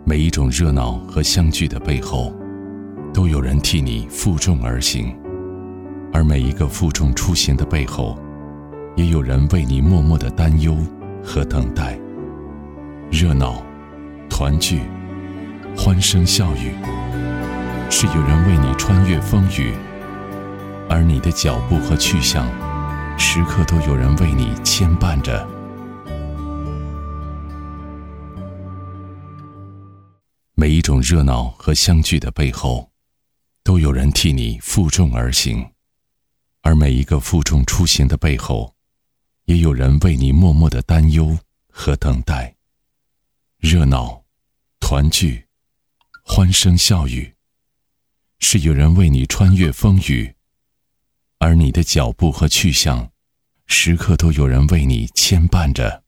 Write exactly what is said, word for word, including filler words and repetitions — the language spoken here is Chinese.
每一种热闹和相聚的背后，都有人替你负重而行，而每一个负重出行的背后，也有人为你默默的担忧和等待。热闹、团聚、欢声笑语，是有人为你穿越风雨，而你的脚步和去向，时刻都有人为你牵绊着。每一种热闹和相聚的背后，都有人替你负重而行，而每一个负重出行的背后，也有人为你默默的担忧和等待。热闹、团聚、欢声笑语，是有人为你穿越风雨，而你的脚步和去向，时刻都有人为你牵绊着。